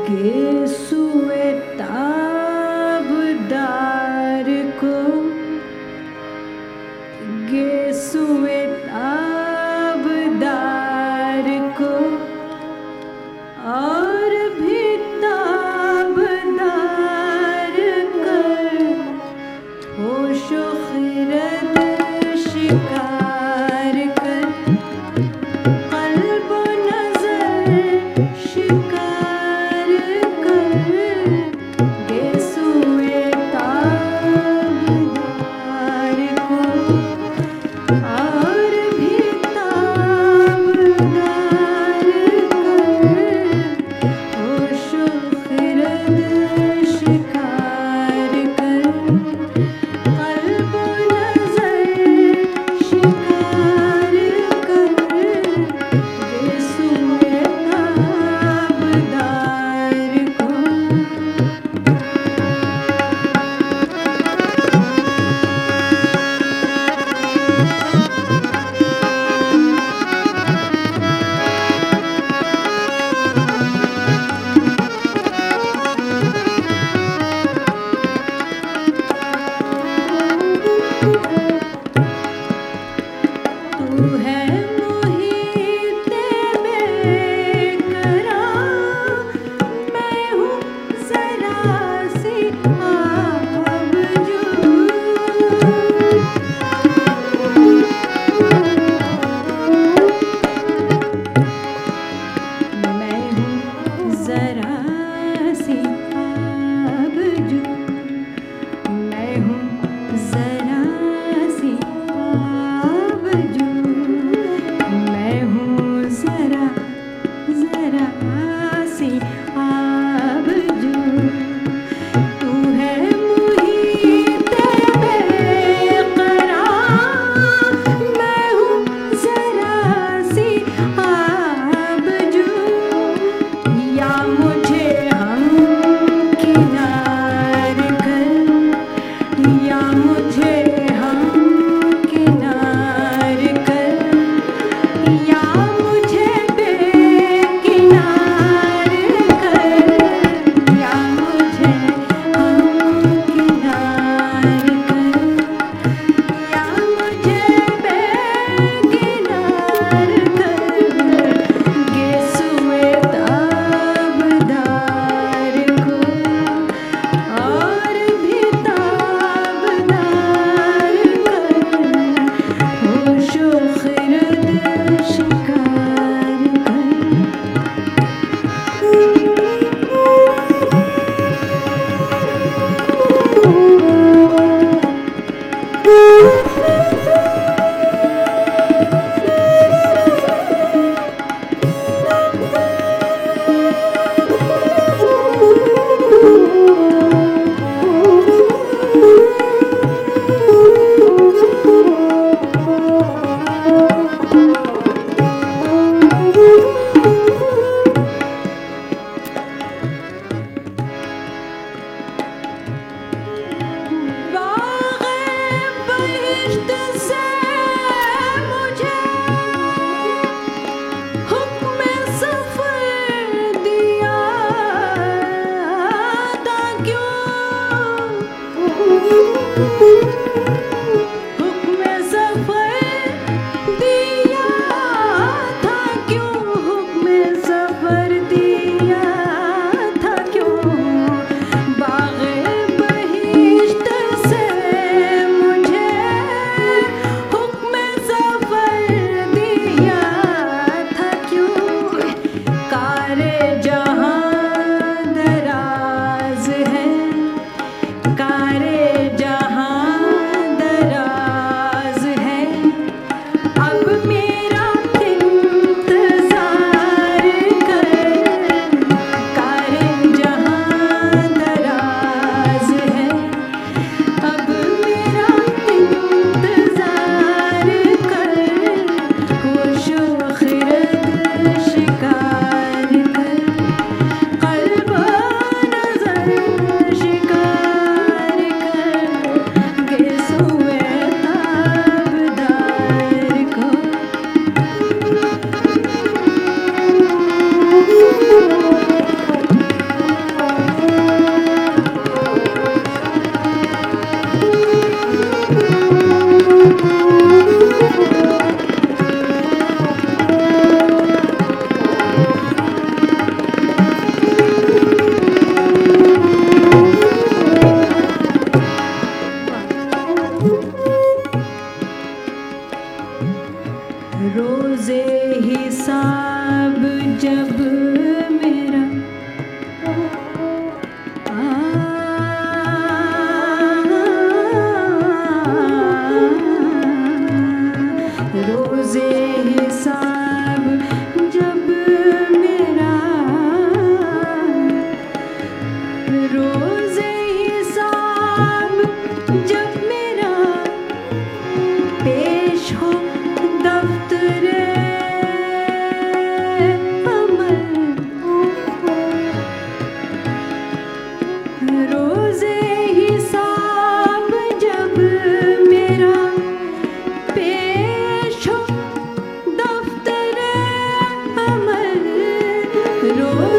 गेसुए ताबदार को, गेसुए ताबदार को और भी ताबदार कर, होशो खिरद शिकार कर, कल्ब नजर शिकार कर, गेसुए ताबदार को और भी ताबदार कर, होशो खिरद शिकार कर, कल्ब नजर शिकार कर, गेसुए ताबदार को। तू है मुहीते बेकरार, मैं हूँ ज़रा सी आबजू। मैं हूँ ज़रा सी आबजू, मैं हूँ ज़रा सी आबजू, मैं हूँ ज़रा सी आबजू। तू है मुहीते बेकरार, मैं हूँ ज़रा सी आबजू, या मुझे हम किनार कर, या मुझे हम किनार कर, या मुझे बेकिनार कर, या मुझे हम किनार कर, या मुझे बेकिनार कर, गेसुए ताबदार को और भी ताबदार कर, होशो खिरद शिकार हिसाब जब मेरा रोजे हिसाब जब मेरा रोजे हिसाब जब मेरा पेश हो दफ्तरे अमल रोजे हिसाब जब मेरा पेश हो दफ्तरे अमल रोजे